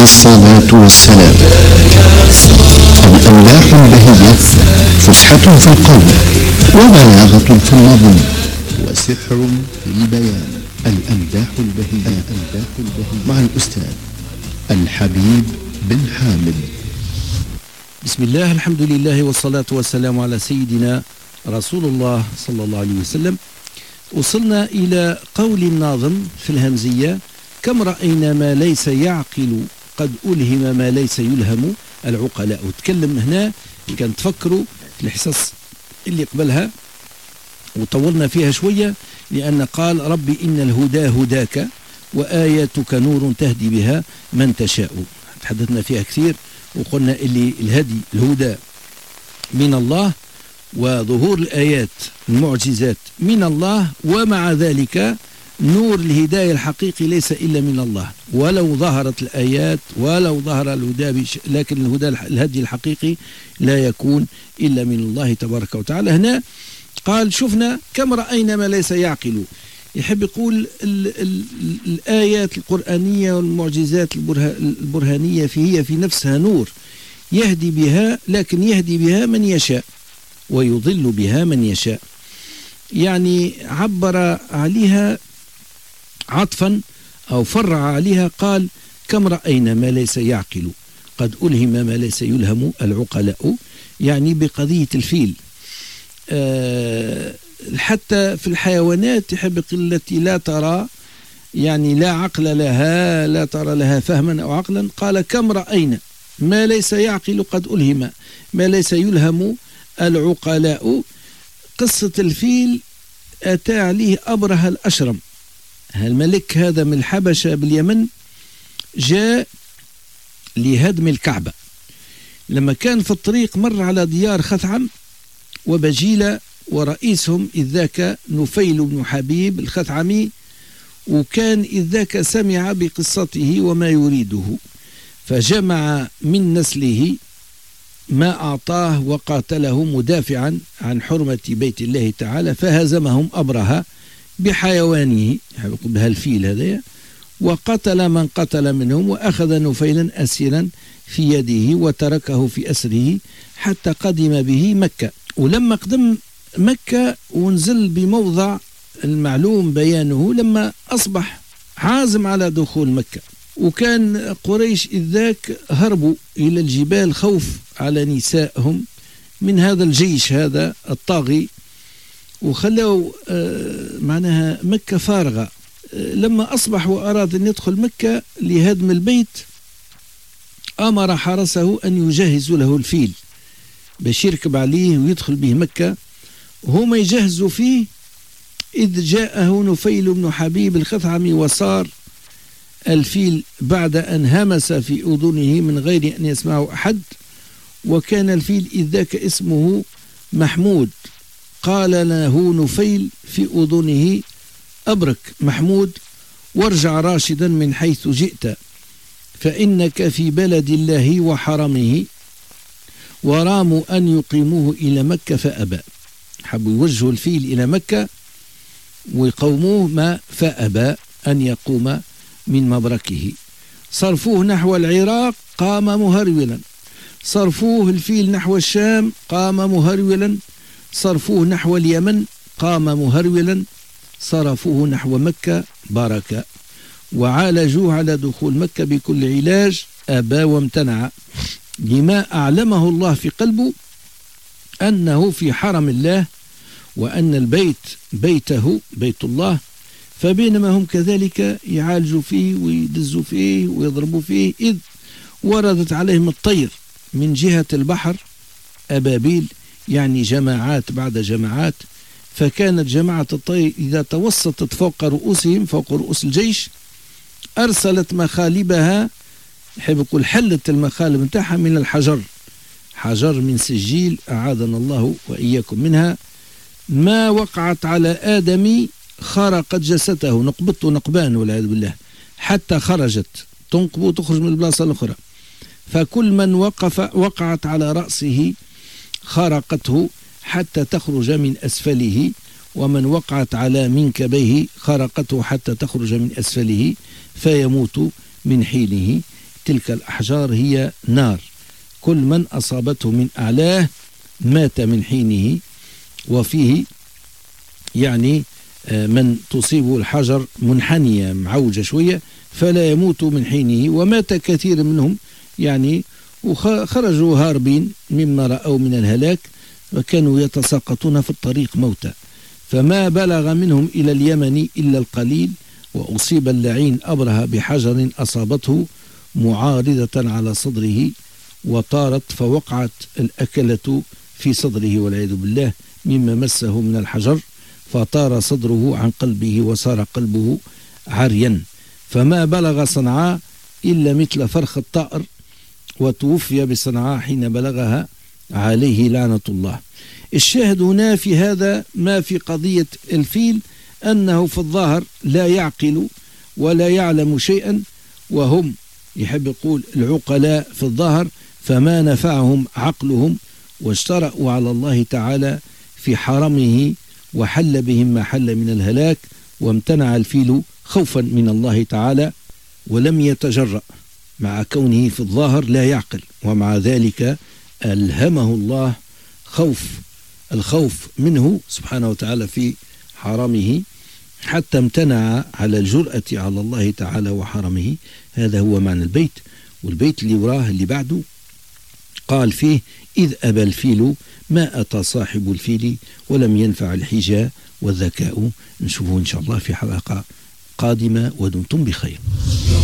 الصلاة والسلام. الأملاح البهية فسحة في القول وبلاغة في النظم وسحر في البيان. الأملاح البهية مع الأستاذ الحبيب بن حامد. بسم الله، الحمد لله والصلاة والسلام على سيدنا رسول الله صلى الله عليه وسلم. وصلنا إلى قول الناظم في الهمزية: كم رأينا ما ليس يعقل قد ألهم ما ليس يلهم العقلاء. وتكلم هنا كان تفكروا في الحصص اللي قبلها وطولنا فيها شوية، لأن قال: ربي إن الهدى هداك وآياتك نور تهدي بها من تشاء. تحدثنا فيها كثير وقلنا اللي الهدي الهدى من الله، وظهور الآيات المعجزات من الله، ومع ذلك نور الهداية الحقيقي ليس إلا من الله. ولو ظهرت الآيات ولو ظهر الهدى لكن الهدي الحقيقي لا يكون إلا من الله تبارك وتعالى. هنا قال: شفنا كم رأينا ما ليس يعقل. يحب يقول الآيات القرآنية والمعجزات البرهانية هي في نفسها نور يهدي بها، لكن يهدي بها من يشاء ويضل بها من يشاء. يعني عبر عليها عطفا أو فرع عليها، قال: كم رأينا ما ليس يعقل قد ألهم ما ليس يلهم العقلاء، يعني بقضية الفيل. حتى في الحيوانات يحب يقول التي لا ترى، يعني لا عقل لها، لا ترى لها فهما أو عقلا. قال: كم رأينا ما ليس يعقل قد ألهم ما ليس يلهم العقلاء. قصة الفيل أتى عليه أبرهة الأشرم، الملك هذا من الحبشة باليمن، جاء لهدم الكعبة. لما كان في الطريق مر على ديار خثعم وبجيلة، ورئيسهم إذ ذاك نفيل بن حبيب الخثعمي، وكان إذ ذاك سمع بقصته وما يريده، فجمع من نسله ما أعطاه وقاتله مدافعا عن حرمة بيت الله تعالى، فهزمهم أبرهة بحيوانه بها الفيل هذا، وقتل من قتل منهم، وأخذ نفيلا أسيرا في يده وتركه في أسره حتى قدم به مكة. ولما قدم مكة ونزل بموضع المعلوم بيانه، لما أصبح عازم على دخول مكة، وكان قريش إذ ذاك هربوا إلى الجبال خوف على نسائهم من هذا الجيش هذا الطاغي، وخلوا معناها مكة فارغة. لما أصبح وأراد أن يدخل مكة لهدم البيت، أمر حرسه أن يجهزوا له الفيل باش يركب عليه ويدخل به مكة. وهم يجهزوا فيه إذ جاءه نفيل بن حبيب الخثعمي، وصار الفيل بعد أن همس في أذنه من غير أن يسمعه أحد. وكان الفيل إذ ذاك اسمه محمود. قال له نفيل في أذنه: أبرك محمود وارجع راشدا من حيث جئت، فإنك في بلد الله وحرمه، وراموا أن يقيموه إلى مكة فأبى. حبوا يوجهوا الفيل إلى مكة ويقوموه، ما فأبى أن يقوم من مبركه. صرفوه نحو العراق قام مهرولا، صرفوه الفيل نحو الشام قام مهرولا، صرفوه نحو اليمن قام مهرولا، صرفوه نحو مكة بركة، وعالجوه على دخول مكة بكل علاج أبى وامتنع، لما أعلمه الله في قلبه أنه في حرم الله، وأن البيت بيته بيت الله. فبينما هم كذلك يعالجوا فيه ويدزوا فيه ويضربوا فيه، إذ وردت عليهم الطير من جهة البحر أبابيل، يعني جماعات بعد جماعات. فكانت جماعة الطير إذا توسطت فوق رؤوسهم، فوق رؤوس الجيش، أرسلت مخالبها، يحب يقول حلت المخالب نتاعها من الحجر، حجر من سجيل أعاذنا الله وإياكم منها. ما وقعت على آدم خرقت جسده، نقبته نقبان والعياذ بالله، حتى خرجت تنقب وتخرج من البلاصة الأخرى. فكل من وقعت على رأسه خرقته حتى تخرج من أسفله، ومن وقعت على منكبيه خرقته حتى تخرج من أسفله، فيموت من حينه. تلك الأحجار هي نار، كل من أصابته من أعلاه مات من حينه. وفيه يعني من تصيبه الحجر منحنية معوجة شوية فلا يموت من حينه، ومات كثير منهم يعني وخرجوا هاربين مما رأوا من الهلاك، وكانوا يتساقطون في الطريق موتى. فما بلغ منهم إلى اليمن إلا القليل. وأصيب اللعين أبرهة بحجر أصابته معارضة على صدره وطارت، فوقعت الأكلة في صدره والعياذ بالله مما مسه من الحجر، فطار صدره عن قلبه وصار قلبه عريا، فما بلغ صنعاء إلا مثل فرخ الطائر، وتوفي بصنعاء حين بلغها عليه لعنة الله. الشاهد هنا في هذا ما في قضية الفيل أنه في الظاهر لا يعقل ولا يعلم شيئا، وهم يحب يقول العقلاء في الظاهر، فما نفعهم عقلهم واجترأوا على الله تعالى في حرمه وحل بهم ما حل من الهلاك، وامتنع الفيل خوفا من الله تعالى ولم يتجرأ مع كونه في الظاهر لا يعقل، ومع ذلك ألهمه الله الخوف منه سبحانه وتعالى في حرمه حتى امتنع على الجرأة على الله تعالى وحرمه. هذا هو معنى البيت. والبيت اللي وراه اللي بعده قال فيه: إذ أبى الفيل ما أتى صاحب الفيل ولم ينفع الحجة والذكاء. نشوفه إن شاء الله في حلقة قادمة ودمتم بخير.